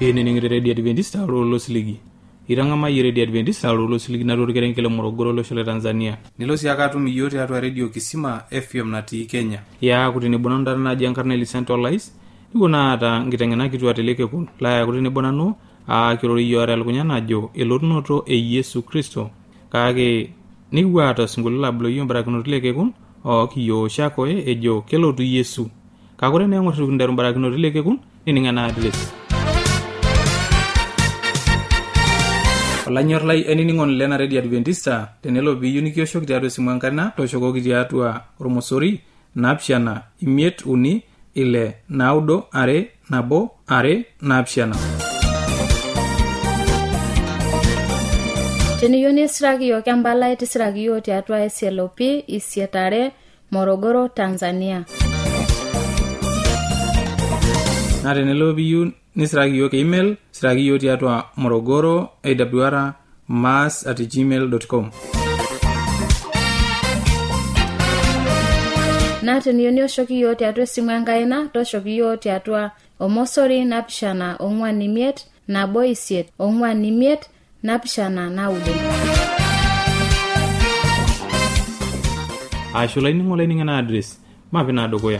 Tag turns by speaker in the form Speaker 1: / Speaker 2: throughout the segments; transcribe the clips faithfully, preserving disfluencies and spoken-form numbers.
Speaker 1: ene ningire Radio Adventista lo siligi irangama yire Radio Adventista lo siligi na ro keren kele Morogoro lo shole Tanzania
Speaker 2: nilo si akatu miyote atwa Radio Kisima F M na ti Kenya
Speaker 1: ya kutini bonanda na jankarne Central Lies ngona ata ngitengena kitu ateleke kun la ya kutini bonano a kirori yore alkunyana jo elotunoto e Yesu Kristo kage niwa ata singulula blo yombara kunotileke kun o kiyo shako e ejo kelotu Yesu kagore ne ngotu ndero mbara kunotileke kun niningana adres Olanyor lai eniningon lena Radio Adventista tenelo bi unikio shok diado simwankana to shoko kidiatua romosori napshana imiet uni ile naudo are nabo are napshana
Speaker 3: Teniyoni sragio kambala eti sragio tiatua S L O P Isietare Morogoro Tanzania
Speaker 1: na tenelo bi ni sragio ke email sragio tiatua morogoro awr mas at gmail dot com
Speaker 3: na teniyoni oshokio tiatua simwangaina to shokio tiatua omosori napshana ongwanimiet na boisiet ongwanimiet napshana naude
Speaker 1: ashula ini ngole ningana address mapina dogoya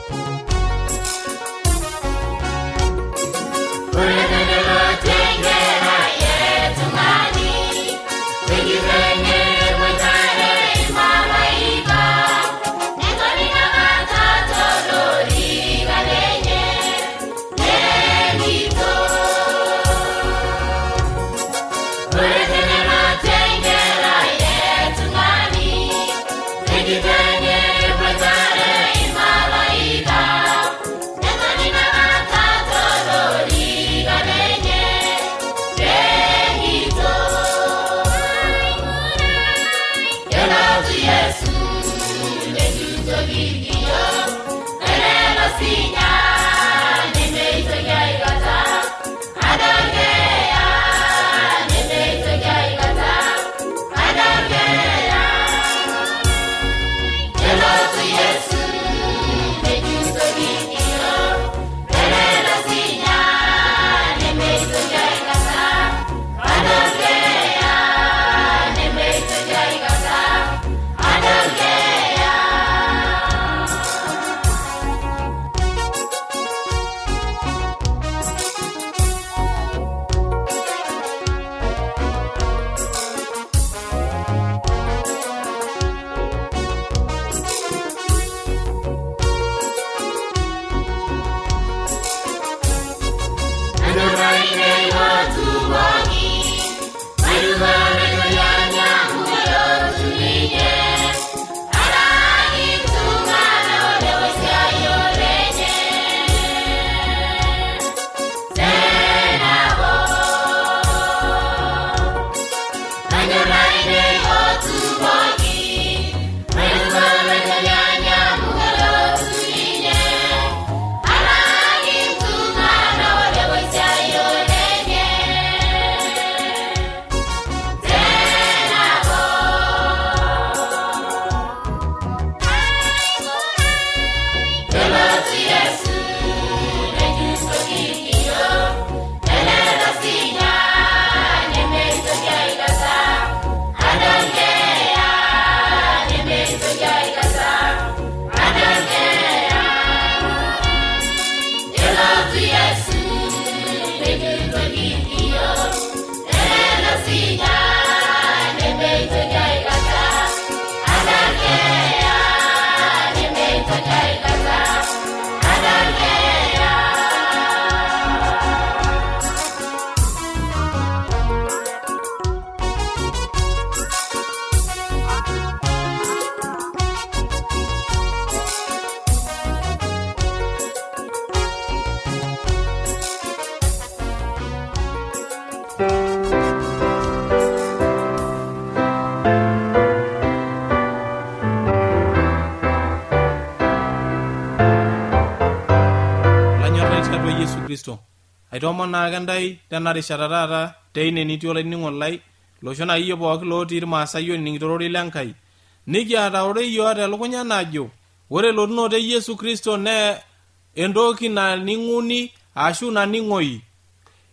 Speaker 2: aitomona kandai tenari shararara teine nitiole ningolai loshona iyo pooki lotii maasayo ningitorori lenkai nikiata ore iyo ate lukunya najo ore lotunote Yesu Kristo ne endoki na ninguni ashu na ningoi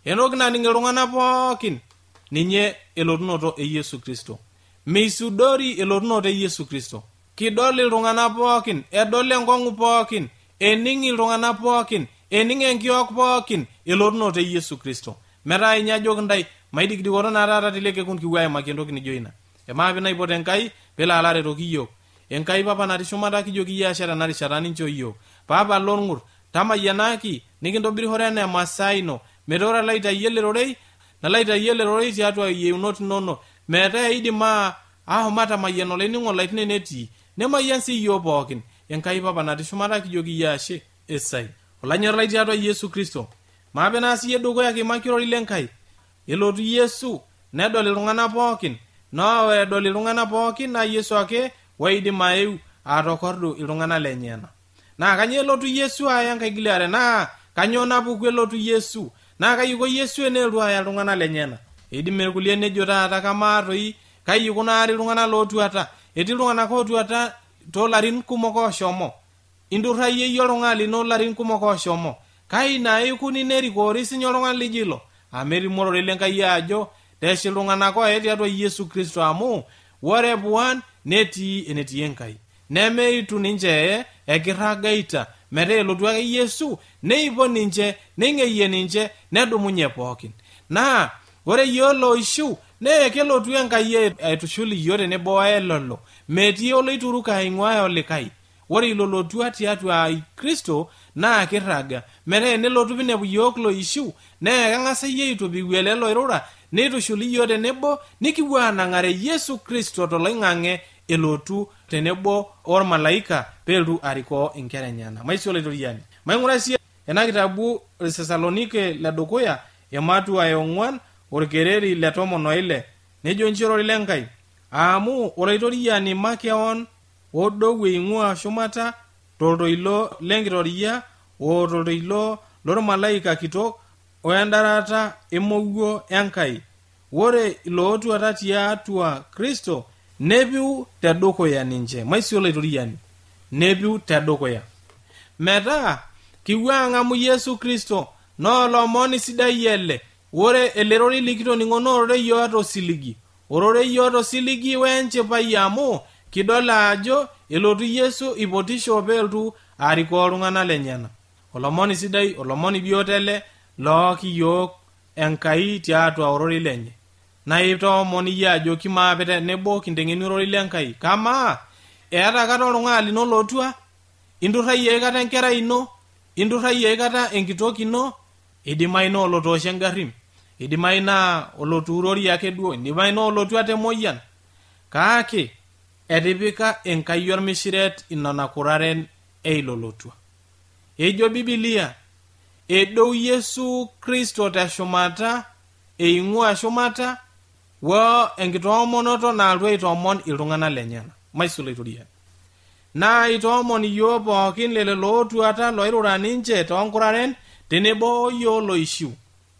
Speaker 2: entoki naning iltung'anak pookin ninye elotunoto e Yesu Kristo. Meisudori elotunoto e Yesu Kristo. Kidol iltung'anak pookin, edol enkong'u pookin, ening iltung'anak pookin, ening enkiok pookin elotunoto e Yesu Kristo. Metaa inya ajoki ntai maidikidikoto naa taata telekekun kipuo aimaki entoki nijo ina. Emaapi naipote Enkai pelo alo aretoki iyiok. Enkai papa natii shumata kijoki iyie ashe tena rishata nincho iyiok. Papa lorng'ur tamayianaki nikintobiri hore enaa emasaa ino metaa ore laitayie lerorei nalaitayie lerorei tiatua iyieunot inonok metaa idim ahom atamayian olainining'o lai tine netii nemayian sii iyiok pookin. Enkai papa natii shumata kijoki iyie ashe esai. Olanyor lai tiatua Yesu Kristo. Maape naa siyie dukuya kimaki ororei lenkai. Elotu Yesu nedol iltung'anak pookin. Noo edol iltung'anak pookin naa Yesu ake waidim aeu atokordu iltung'anak lenyena. Naa kanyoo elotu Yesu aya nkaigiliare naa kanyoo napuku elotu Yesu naa kayiko Yesu eneeltu aya iltung'anak lenyena. Eidim irkulie nejo taata kamaa toi kai ikunari iltung'anak lootuata. Etii iltung'anak ootuata toolarin kumok ooshomo. Indurrayie iyie oltung'ani lino larin kumok ooshomo. Kai naa ikuni nerikori sinye oltung'ani lijo ilo. Amerimorore lenkai ajo tesh iltung'anak oe tiatua Yesu Kristo amu ore puan netii enetii Enkai. Nemeitu ninche ekirragaita metaa elotu ake Yesu neipon ninche neing'eyie ninche nedumunye pookin. Naa ore iyiok loishu nee kelotu Enkai aitushul iyiok tenebo oelolo. Metii oloituruka aing'ua olikai. Ore ilolotua tiatua Kristo naa kirraga. Metaa enelotu pinepu iyiok loishu nee keng'as iyie aitobiwu ele loirura neitushul iyiok tenebo nikipuo aanang'are Yesu Kristo toloing'ang'e elotu tenebo ormalaika peeltu arikoo inkera enyana. Maisio laitoriani. Maing'ura sii ena kitabu Tesalonike le dukuya ematua e ong'uan orkereri le tomon oile nejo nchirori lenkai amu olaitoriani makeon odou eing'ua shumata toltoilo lenkitoria o toltoilo lormalaika kitok oendarata emowuo Enkai. Ore ilootuata tiatua Kristo nepiu tedukuya ninche. Maisio laitoriani. Nepiu tedukuya. Metaa kipuo ang'amu Yesu Kristo noo lomoni sidai ele. Ore elerori likitoning'ono ororei yoota osiligi. Ororei yoota osiligi wenchipai amu kidol ajo elotu Yesu ipotisho peeltu arikoo iltung'anak lenyena. Olomoni sidai, olomoni biotele looki yiok Enkai tiatua ororei lenye. Na itoomoni iyie ajo kimaape tenebo kinteng'eni ororei lenkai. Kamaa eeta kata oltung'ani lino lotua? Indurrayie aikata enkerai ino? Indurrayie aikata enkitok ino? Idimayu naa olotoosho engarrim. Idimayu naa olotuurori ake duo. Idimayu naa olotua temoyian. Kake etipika Enkai ormishiret inona kuraren eilolotua. Ejo Biblia edou Yesu Kristo teshumata eing'ua shumata wo enkitoomonoto naaltu aitoomon iltung'anak lenyena. Maisio laitoriani. Naa itoomon iyiok pookin lelo lootuata loirura ninche toonkuraren tenebo iyiok loishiu.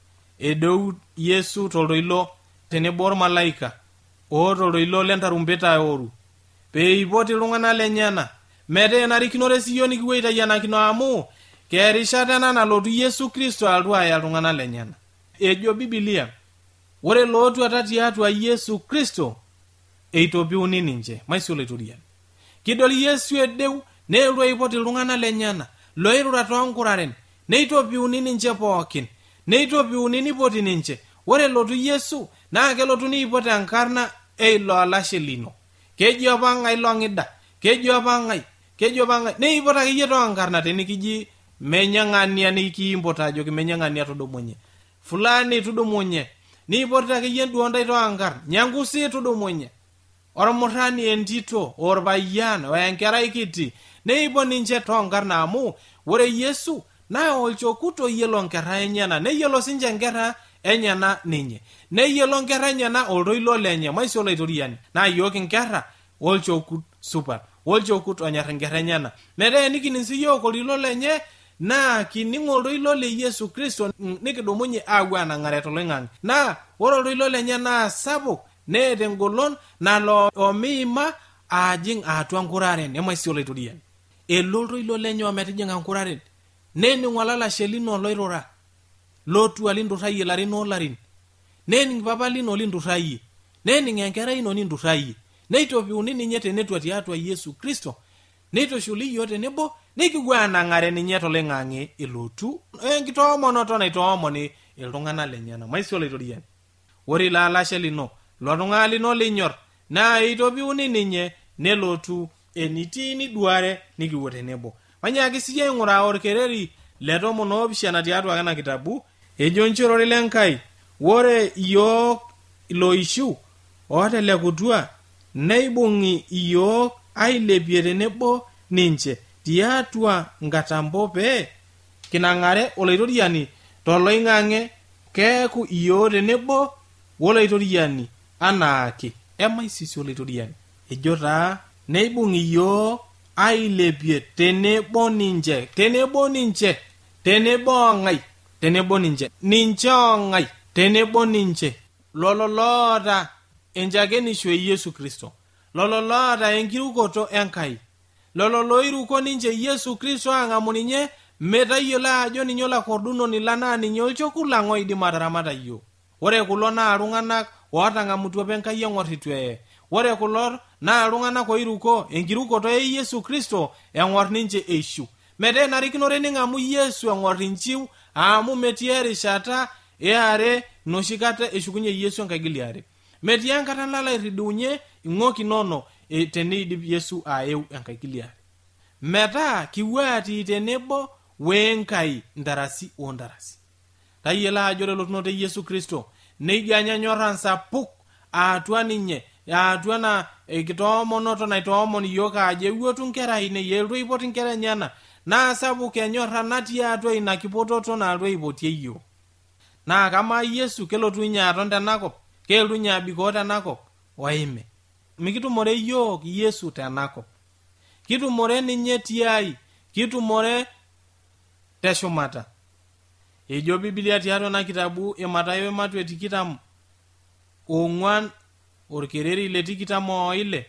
Speaker 2: Edou Yesu toltoilo tenebo ormalaika o toltoilo lentarumbeta eoru peipoti iltung'anak lenyena metaa enarikinore siyiok nikipuo aitayianakino amu kerishata ena nalotu Yesu Kristo altu aya iltung'anak lenyena. Ejo Biblia ore lootuata tiatua Yesu Kristo eitopiuni ninche. Maisio laitoriani. Kidol Yesu edeu neeltu aipoti iltung'anak lenyena loirura toonkuraren neitopiuni ninche pookin. Neitopiuni nipoti ninche. Ore elotu Yesu naa kelotu niipot enkarna eilo alashe lino. Keji apa ng'ai long'ida. Keji apa ng'ai. Keji apa ng'ai. Neipot akeyie toonkarna tenikiji menyang'ania nikiimpot ajoki menyang'ania tudumunye. Fulani tudumunye. Niipot akeyie duo ntai toonkarn. Nyangusi tudumunye. Ormurrani entito, orpayian, wenkerai kiti. Neipot ninche toonkarna amu ore Yesu naa olchokuto yiolo nkera enyena. Neyiolo sinche nkera enyena ninye. Neyiolo nkera enyena oltoilo lenye. Maisio laitoriani. Naa yiok nkera olchokut supat. Olchokut onyor nkera enyena. Metaa enikining siyiok oltoilo lenye naa kining oltoilo le Yesu Kristo nikidumunye aapuo anang'are toloing'ang'e. Naa ore oltoilo lenye naa sapuk neeta engolon nalo omiima ajing atua nkuraren. Emaisio laitoriani. Elo oltoilo lenye ometijing'a nkuraren. Nening olalashe lino loirura. lotu alinturrayie larin olarin, nening papa lino linturrayie, nening enkerai ino ninturrayie, neitopiuni ninye tenetua tiatua Yesu Kristo, neitoshuli iyiok tenebo, nikipuo anang'are ninye toloing'ang'e elotu enkitoomonoto naitoomoni iltung'anak lenyenak. Maisho olaitoriani, ore ilo alashe lino, ilo tung'ani lino linyor, naa eitopiuni ninye nelotu enitii niduare nikipuo tenebo. Manyaaki siyie aing'uraa orkereri le tomon oopishana tiatua ena kitabu, ejo nchorori lenkai, ore iyiok iloishu ootelekutua neibung'i iyiok ailepie tenebo ninche tiatua nkatambo pee kinang'are olaitoriani toloing'ang'e, keeku iyiok tenebo wolaitoriani anaake. Emaisisi olaitoriani, ejo taa neibung'i iyiok ailepie tenebo ninche, tenebo ninche, tenebo ong'ai, tenebo ninche, ninche ong'ai, tenebo ninche, lolo loota enchakenisho e Yesu Kristo, lolo loota enkirukoto Enkai, lolo loiruko ninche Yesu Kristo ang'amu ninye metayiolo ajo ninye olakordunoni lang naa ninye olchoku lang oidim ataramata iyiok. Ore kulo naa iltung'anak ootang'amutua apa Enkai eng'or itu eye. Ore kulo naa iltung'anak oiruko enkirukoto e Yesu Kristo eng'or ninche eishu. Metaa enarikinore ning'amu Yesu eng'or inchiu amu metii erishata eare noshi kata eshukunye Yesu enkaigili are. Metii enkata nalo airridiunye ing'ok inono e, teneidip Yesu aeu enkaigili are. Metaa kiwuatii tenebo wenkai ntarasi ontarasi. Tayiolo ajo elotunoto e Yesu Kristo neija nyanyorra sapuk atua ninye, atua na kitoomonoto naitoomon iyiok ajo ewuotu nkera ine yeltu ipot nkera enyana, naa sapuk enyorra natii atua ina kipototo naaltu aipotie iyiok. Naa kama Yesu kelotu inye aton tenakop, kelotu inye abikoo tenakop, oime. Mikitumore iyiok Yesu tenakop, kitumore ninye tiai, kitumore teshumata. Ejo Biblia tiatua na kitabu e Mathayo Matwe tikitam ong'uan orkereri le tikitam oile,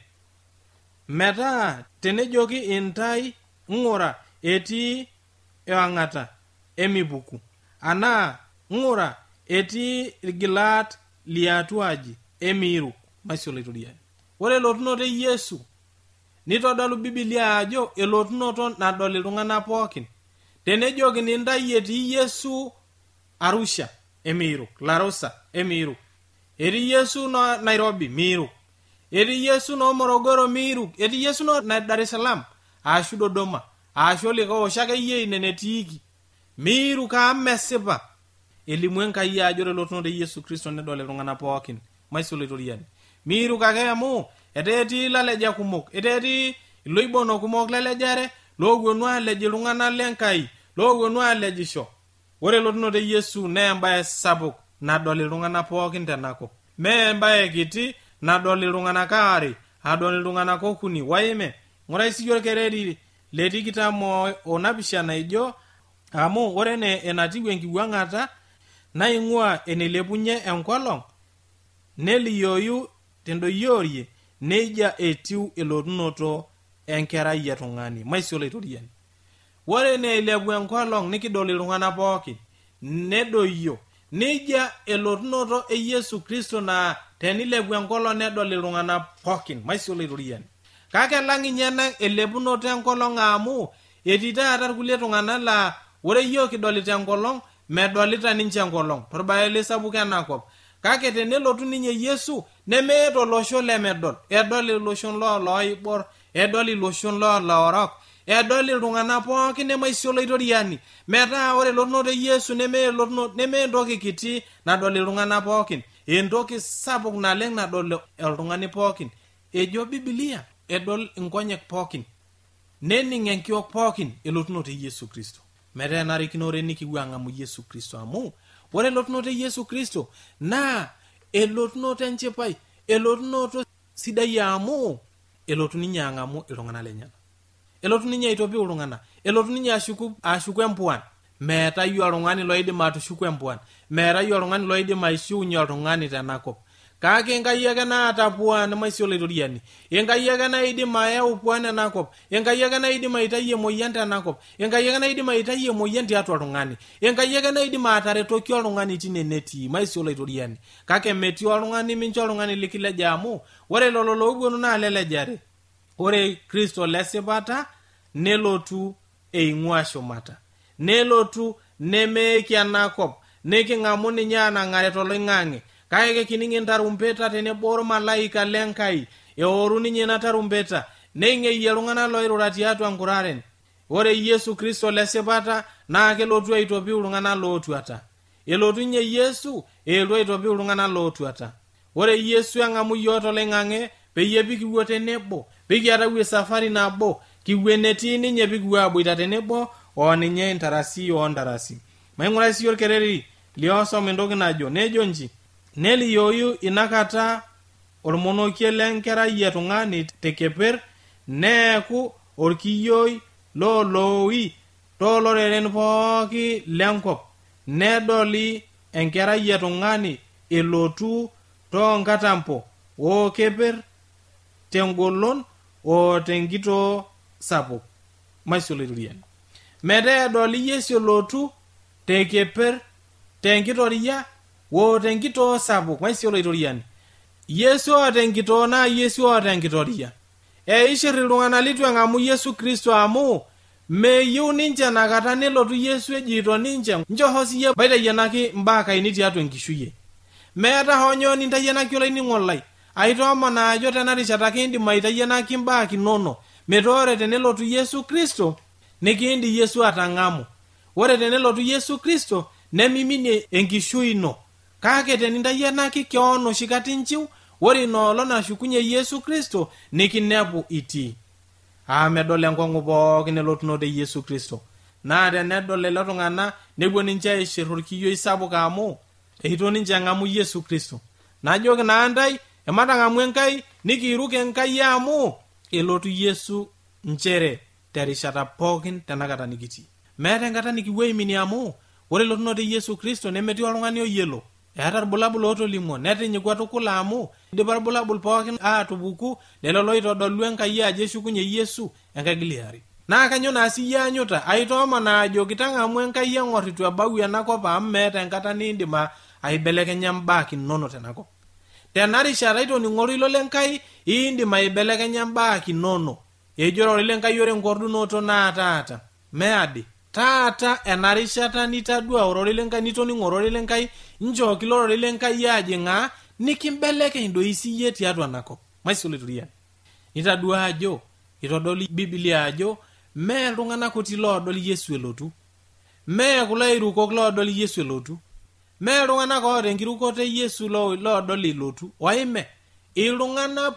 Speaker 2: metaa tenejoki intai ng'ura etii ewang'ata emipuku, anaa ng'ura etii irgilat liatua aji emiruk. Maisho olaitoriani, ore elotunoto e Yesu nitodolu Biblia ajo elotunoto nadol iltung'anak pookin. Tenejoki nintai etii Yesu Arusha emiruk, Larosa emiruk, etii Yesu no Nairobi miruk, etii Yesu no Morogoro miruk, etii Yesu no Dar es Salaam ashu Dodoma ashu likae osho akeyie ine netiiki miruk amu mesipa. Elimu Enkai ajo elotunoto e Yesu Kristo nedol iltung'anak pookin. Maisho olaitoriani, miruk ake amu etetii laleja kumok, etetii iloibono kumok lelejare loowuonu alej iltung'anak lenkai, loowuonu alejisho. Ore elotunoto e Yesu nee embaye sapuk nadol iltung'anak pookin tenakop, mee embaye kiti nadol iltung'anak aare, adol iltung'anak okuni. Waime ng'urai siyie orkereri le tikitam onapishana ijo, amu ore ene enatiu enkiwuang'ata naing'ua eneilepunye enkolong nelioyu tendoyiorie, neija etiu elotunoto enkerai etung'ani. Maisho olaitoriani, ore eneilepu enkolong nikidol iltung'anak pookin nedoyio, neija elotunoto e Yesu Kristo naa tenilepu enkolong nedol iltung'anak pookin. Maisho olaitoriani, kake lang inye ena elepunoto enkolong amu etii taata irkulie tung'anak laa ore iyiok kidolita enkolong medolita ninche enkolong torbaele sapuk enakop. Kake tenelotu ninye Yesu nemeeta olosho lemedol, edol iloshon looloibor, edol iloshon looloorok, edol iltung'anak pookin. Emaisho olaitoriani, metaa ore elotunoto e Yesu nemee entoki kiti nadol iltung'anak pookin, entoki sapuk naleng nadol oltung'ani pookin. Ejo Biblia edol inkonyek pookin, nening enkiok pookin elotunoto e Yesu Kristo. Metaa enarikinore nikipuo ang'amu Yesu Kristo amu ore elotunoto e Yesu Kristo naa elotunoto enchipai, elotunoto sidai amu elotu ninye ang'amu iltung'anak lenyenak, elotu ninye aitopiu iltung'anak, elotu ninye ashuku ashuku empuan. Meetayu oltung'ani loidim atushuku empuan, meetayu oltung'ani loidim aishiunye oltung'ani tenakop. kake Enkai ake naata puan maisio laitoriani, Enkai ake naidim ayau puan enakop, Enkai ake naidim aitayu emoyian tenakop, Enkai ake naidim aitayu emoyian tiatua oltung'ani, Enkai ake naidim ataretoki oltung'ani tine netii maisio laitoriani, kake metii oltung'ani mincho oltung'ani likileja amu ore lelo looponu naa lelejare. Ore Kristo lesipata nelotu eing'ua shumata, nelotu nemeeki enakop, niking'amu ninye anang'are toloing'ang'e, kake kining' entarumbeta tenebo ormalaika lenkai, eoru ninye ina tarumbeta neing'eyie iltung'anak loirura tiatua nkuraren. Ore Yesu Kristo lesipata naa kelotu aitopiu iltung'anak lootuata, elotu nye Yesu elotu aitopiu iltung'anak lootuata. Ore Yesu eng'amu yiok toloing'ang'e peyie pikiwuo tenebo, pikiatau esafari nabo, kiwuo netii ninye pikiwuo aboita tenebo o ninye intarasi oontarasi. Maing'urai sii orkereri liosom entoki najo, nejo nji, nelioyu inakata ormonokie lenkerai etung'ani tekeper, neeku orkiyioi looloowi tooloreren pooki lenkop, nedoli enkerai etung'ani elotu toonkatampo ookeper tengolon o tenkitoo sapuk maisio laitoriani. Metaa edoli Yesu elotu tekeper, tenkitoria o tenkitoo sapuk maisio laitoriani. Yesu oota enkitoo naa Yesu oota enkitoria. Eishir iltung'anak litu eng'amu Yesu Kristo amu meyieu ninche nakata nelotu Yesu ejito ninche njoho siye baitayianaki mbaa kaini tiatua enkishui. Meeta honyo nintayianaki olainining'o lai, aitoomon ajo tenarishata kiindim aitayianaki mbaa kinono, metoore tenelotu Yesu Kristo nikiindi Yesu atang'amu. Ore tenelotu Yesu Kristo nemiminie enkishui ino, kake tenintayianaki keon oshi kata inchiu, ore inoolong nashukunye Yesu Kristo nikinepu itii. Aa medol enkong'u pookin elotunoto e Yesu Kristo. Naa tenedol lelo tung'anak nepuo ninche aishir orkiyioi sapuk amu eito ninche eng'amu Yesu Kristo. Najoki naa ntai ematang'amu Enkai nikiiruk Enkai amu elotu Yesu nchere terishata pookin tenakata nikitii. Meeta enkata nikipuo aiminie amu ore elotunoto e Yesu Kristo nemetii oltung'ani oyiolo. Eeta irbulabul ootolimuo netinyikua tukul amu idipa irbulabul pookin aatupuku lelo loitodolu Enkai ajo eshukunye Yesu enkagiliari. Naa kanyo naa siyie anyuta aitoomon ajo kitang'amu Enkai eng'or itu ebau enakop amu meeta enkata niindim aibelekenya mbaa kinono tenakop. Tenarishata itoning'oru ilo lenkai iindim aibelekenya mbaa kinono. Ejo ore lenkai ore nkordunoto naa taata. Meadi. Taata enarishata nitadua orore lenkai nitoning'orore lenkai nchooki lorore lenkai ajing'a nikimbelekeny doi siyie tiatua nakop. Maisio laitoriani. Nitadua ajo itodoli Biblia ajo mee iltung'anak kuti loodol Yesu elotu. Mee kulo airukok loodol Yesu elotu. Mee iltung'anak oota enkirukoto e Yesu loodol elotu. Oime iltung'anak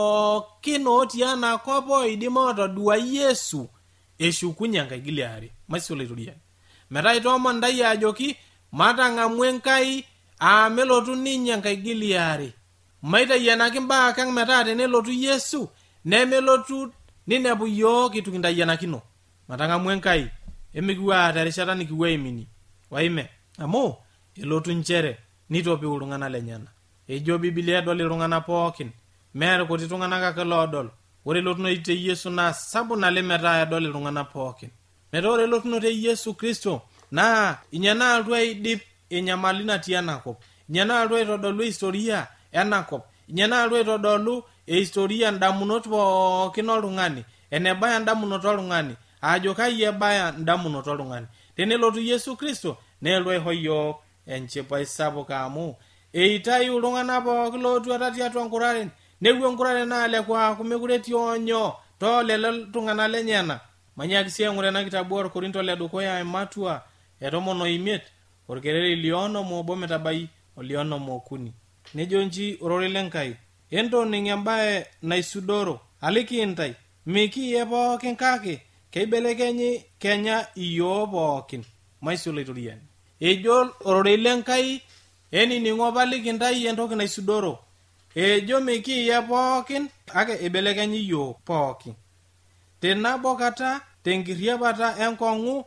Speaker 2: pookin otii enakop oidim atodua Yesu eshukunye enkagiliari. Maisio laitoriani. Metaa itoomon ntai ajoki matang'amu Enkai aa melotu ninye enkagiliari. Maitayianaki mbaa kang' metaa tenelotu Yesu nemelotu ninepu yiok itu kintayianakino. Matang'amu Enkai emikipuo terishata nikipuo aimini. Waime amu elotu nchere nitopiu iltung'anak lenyenak. Ejo Biblia edol iltung'anak pookin, mee kuti tung'anak ake loodol. Ore elotunoto e Yesu naa sapuk naleng metaa edol iltung'anak pookin. Metaa ore elotunoto e Yesu Kristo naa inye naaltu aidip enyamali natii enakop. Inye naaltu aitodolu historia enakop. Inye naaltu aitodolu historia ndamunot pookin oltung'ani. Enebaya ndamunot oltung'ani. Ajo kai ebaya ndamunot oltung'ani. Tenelotu Yesu Kristo neeltu aisho yiok enchipai sapuk amu eitayu iltung'anak pookin lootuata tiatua nkuraren. Nepuo nkuraren naaleku aaku mekure etii onyo toolelo tung'anak lenyenak. Manyaki sii aing'ura ena kitabu orkorinto ledukuya ematua etomon oimiet orkereri lionom obo metabai olionom okuni. Nejo nji orore lenkai entoning embaye naisudoro aliki intai mikiye pookin kake keibelekenyi Kenya iyo pookin. Maisio laitoriani. Ejo orore lenkai enining'o paliki ntai entoki naisudoro. Ejo mikiye pookin kake ibelekenyi iyo pookin. Tenabo kata tenkiriapata enkong'u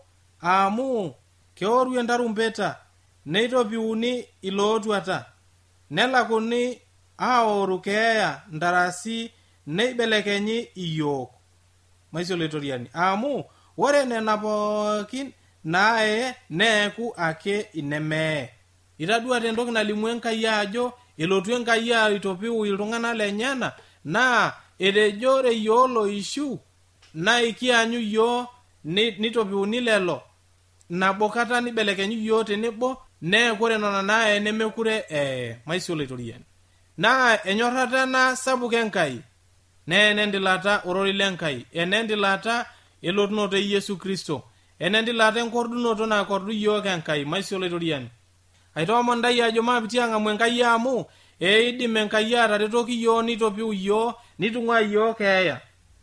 Speaker 2: amu keoru entarumbeta neitopiuni ilootuata nelakuni aoru keeya ndarasi neibelekenyi iyiok maisoloitoriani amu ore nena pookin naaye neeku ake inemee. Itaduate entoki nalimu Enkai ajo elotu Enkai aitopiu iltung'anak lenyana naa etejo ore iyiok loishu naa ikianyu iyiok nitopiuni lelo nabo kata nibelekenyu iyiok tenebo neeku ore nena naaye nemekure ee maisoloitoriani. Naa enyorrata ena sapuk Enkai naa enendilata orori lenkai, enendilata elotunoto e Yesu Kristo, enendilata enkordunoto naakordu iyiok Enkai maisoloitoriani. Aitoomon ntai ajo maapiti ang'amu Enkai amu eidim Enkai ataretoki iyiok nitopiu iyiok nitung'ua iyiok keeya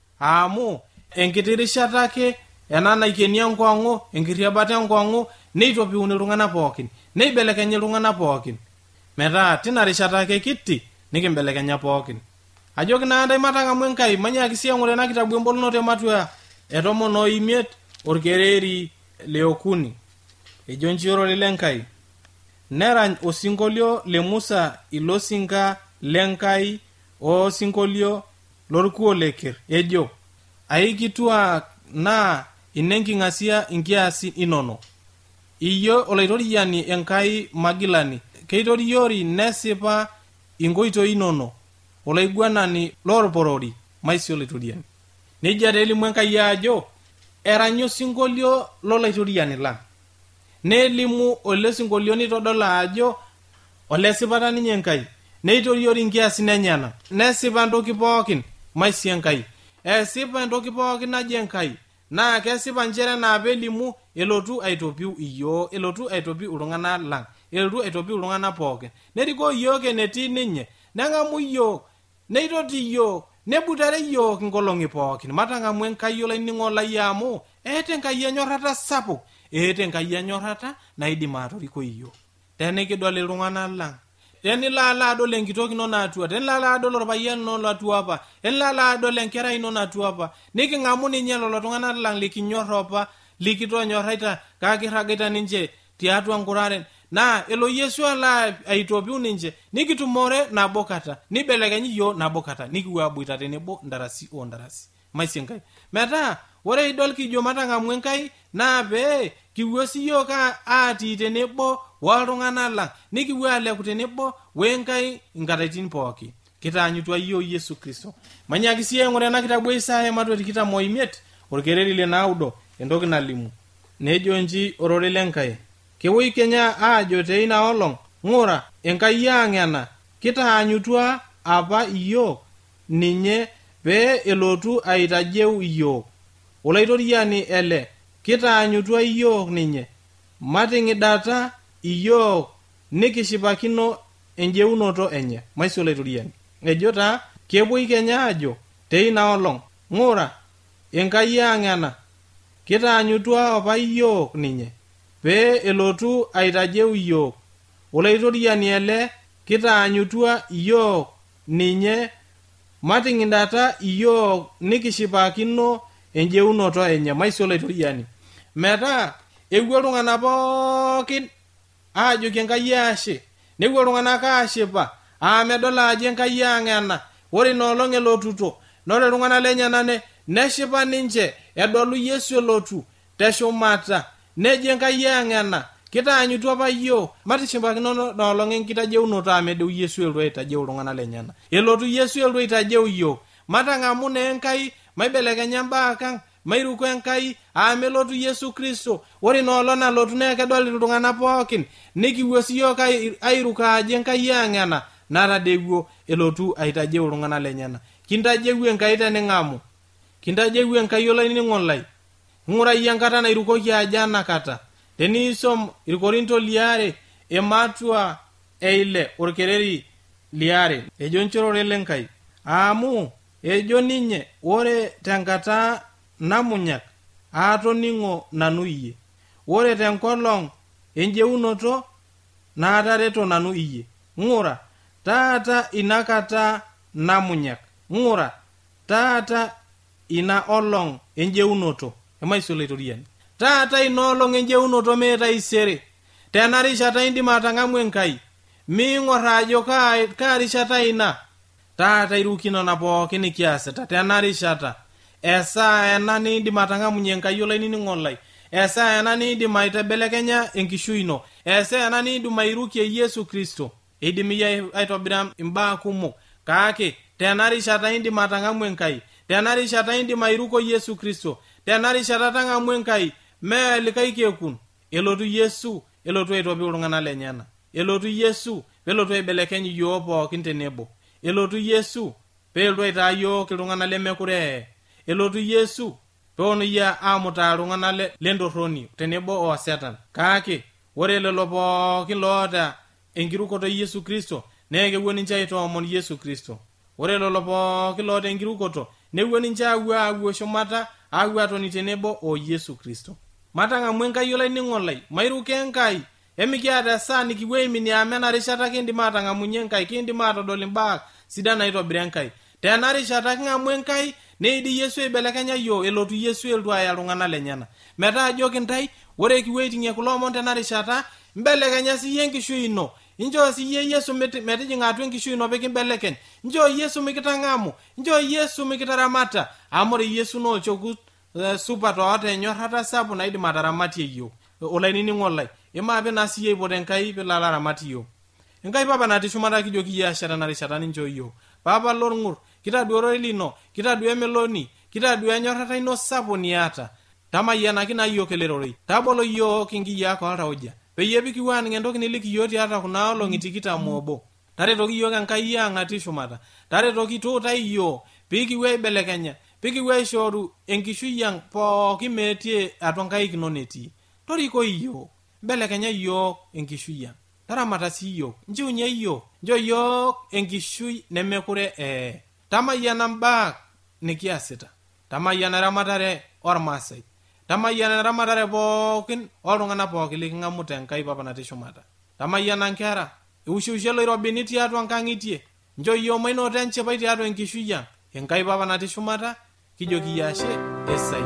Speaker 2: amu enkiti rishata ake ena naikeni enkong'u enkirriabata enkong'u neitopiuni iltung'anak pookin neibelekenyi iltung'anak pookin metaa tina rishata ake kiti nikimbelekenya pookin. Ajoki naa ntai matang'amu Enkai manyaaki sii aing'ura ena kitabu embolunoto ematua etomon oimiet orkereri leokuni. Ejo nchi orore lenkai nerany osinkolio le Musa ilo sinka lenkai osinkolio lorkuo lekir ejo aikituak naa inenking'asia inkiasi inono iyio olaitoriani Enkai magilani keitoriori nesipa inkoitoi inono olaiguanani lorporori maisoloitoriani. Nejia elimu Enkai ajo eranyo osinkolio lolaitoriani lang nelimu ole sinkolio nitodolu ajo olesipata ninye Enkai neitoriori inkiasin enyenak nesipa ntoki pookin maisi Enkai esipa entoki pookin naji Enkai naa kesipa njere naa pelimu elotu aitopiu iyiok elotu aitopiu iltung'anak lang elotu aitopiu iltung'anak pookin nerikoo iyiok enetii ninye neng'amu iyiok neitoti iyiok nebutare iyiok inkolong'i pookin. Matang'amu Enkai olainining'o lai amu eeta Enkai enyorrata sapuk eeta Enkai enyorrata naidim atoriko iyiok. Tenikidol iltung'anak lang tenilo alo adol enkitok ino natua tenilo alo adol orpayian ino latua apa tenilo alo adol enkerai ino natua apa niking'amu ninye lelo tung'anak lang likinyorr apa likitonyorraita kakirragaita ninche tiatua nkuraren naa elo Yesu ala aitopiu ninche nikitumore nabo kata nibelekenyi iyiok nabo kata nikipuo aboita tenebo ndarasi o ndarasi maisi Enkai metaa ore idol kijo matang'amu Enkai naa pee kipuo siyiok atii tenebo waltung'anak lang nikipuo aleku tenebo wenkai inkataitin pooki kitaanyutua iyiok Yesu Kristo. Manyaaki sii aing'ura ena kitabu Isaya ematua tikitam oimiet orkereri le naudo entoki nalimu nejo nji orore lenkai kewoi Kenya aajo teina olong ng'ura Enkai ang' ena kitaanyutua apa iyiok ninye pee elotu aitajeu iyiok olaitoriani ele kitaanyutua iyiok ninye mating'idata iyiok nikishipakino enjeunoto enye maisoloitoriani. Ejo taa kewoi Kenya aajo teina olong ng'ura Enkai ang' ena kitaanyutua apa iyiok ninye pee elotu aitajeu iyiok olaitoriani ele kitaanyutua iyiok ninye mating'idata iyiok nikishipakino enjeunoto enye maisoloitoriani. Metaa epuo iltung'anak pookin aajoki Enkai ashe nepuo iltung'anak ashipa aa medol ajo Enkai ang' ena ore ina olong elotuto nore iltung'anak lenyenak neshipa ninche edolu Yesu elotu teshumata nejo Enkai ang' ena kitaanyutua apa iyiok matishipakino ina olong enkitajeunoto aa medeu Yesu elotu aitajeu iltung'anak lenyenak elotu Yesu elotu aitajeu iyiok matang'amu naa Enkai maibelekenya mbaa kang mairuko Enkai aa melotu Yesu Kristo ore ina olong nalotu naa kedol iltung'anak pookin nikipuo siyiok airuka ajo Enkai ang' ena natadewuo elotu aitajeu iltung'anak lenyenak kintajeu Enkai tening'amu kintajeu Enkai olainining'o lai ng'ura iyie enkata nairukoki aja anakata teniisom irkorinto liare ematua eile orkereri liare ejo nchorore lenkai amu ejo ninye ore tenkata namunyak aatoning'o nanu iyie ore tenkolong enjeunoto naatareto nanu iyie ng'ura taata inakata namunyak ng'ura taata ina olong enjeunoto emaisoloitoriani taata ina olong enjeunoto meeta isere tenarishata indim atang'amu Enkai miing'or ajo kaa kaa rishata ina taata irukino pookin nikiasita tena rishata esaa ena niindim atang'amunye Enkai olainining'o lai esaa ena niindim aitebelekenya enkishui ino esaa ena niindim airukie Yesu Kristo idim iyie aitobira imbaa kumok kake tena rishata indim atang'amu Enkai tena rishata indim airuko Yesu Kristo tena rishata tang'amu Enkai mee likai kekun elotu Yesu elotu aitobir iltung'anak lenyana elotu Yesu pelotu aibelekeny iyiok pookin tenebo elotu Yesu pelotu aitaa iyiok iltung'anak lemekure elotu Yesu peonu iyie amutaa iltung'anak lentorroni tenebo o Satan kake ore lelo pookin loota enkirukoto Yesu Kristo naa kepuo ninche aitoomon Yesu Kristo ore lelo pookin loota enkirukoto nepuo ninche apuo apuo shumata apuo atoni tenebo o Yesu Kristo matang'amu Enkai olainining'o lai mairuke Enkai emikiata esaa nikipuo aiminie amena rishata kiindim atang'amunye Enkai kiindim atodol imbaa sidan naitobira Enkai tena rishata king'amu Enkai neidi Yesu aibelekenya iyiok elotu Yesu elotu aya iltung'anak lenyana metaa ajo kintai ore kiweiting'ie kulo omon tena rishata mbelekenya siyie enkishui ino injoo siyie Yesu metijing'a atua enkishui ino pekimbelekeny injoo Yesu mikitang'amu injoo Yesu mikitaramata amu ore Yesu naa olchokut uh, supat oota enyorrata sapuk naidim ataramatie iyiok olainining'o lai imaape naa siyie aipot Enkai piilo aramat iyiok Enkai papa natii shumata kijoki iyie asha tena rishata ninchoo iyiok papa lorng'ur kitaduo ororei lino kitaduo emeloni kitaduo enyorrata ino sapuk niata tamayianaki naa iyiok ele rorei tabolo iyiok inkiyiak oltauja peyie pikipuo aaning' entoki niliki iyiok tiatua kuna olong'i tikitam obo taretoki iyiok Enkai ang' atii shumata taretoki tuutai iyiok pikipuo aibelekenya pikipuo aishoru enkishui ang' pookin meetie atua nkaik ino netii toriko iyiok mbelekenya iyiok enkishui ang' taramata sii iyiok nchiunye iyiok njoo iyiok enkishui nemekure ee tamayiana mbaa nikiasita tamayiana eramatare ormaasai tamayiana eramatare pookin oltung'anak pookin liking'amu Enkai papa natii shumata tamayiana nkera eushiushe loirobi nitii atua nkang'itie njoo iyiok mainoto enchipai tiatua enkishui ang' Enkai papa natii shumata kijoki iyie ashe esai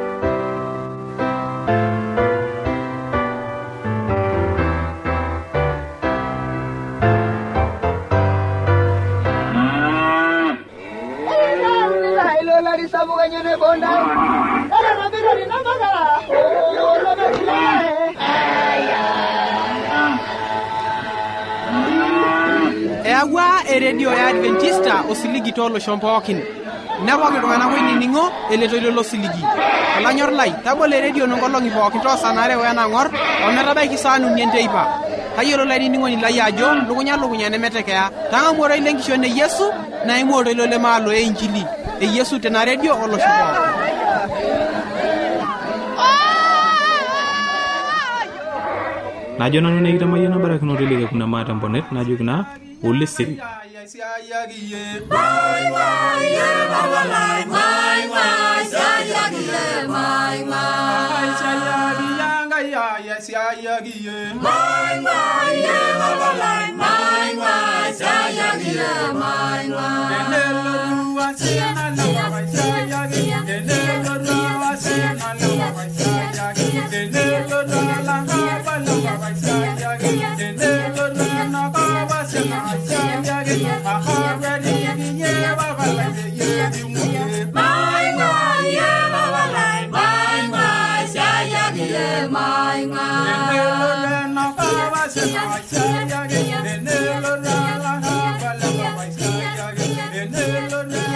Speaker 4: Eawua eredio ya Adventista osiligi tolosho pookin nepoki iltung'anak oinining'o eletoilo losiligi olanyor lai tabolo eredio nonkolong'i pookin toosanare wenang'or ometabaiki saa uni enteipa tayiolo lainining'oni lai ajo lukunya lukunya nemetekeya tang'amu oroi lenkishon e Yesu naimu oroi lemaalo e Injili e Yesu tena redio olosho pookin
Speaker 1: najo nanu nekitamayiana barakinoto ileke kuna maata mponet najo kina oleseri
Speaker 5: Yeah.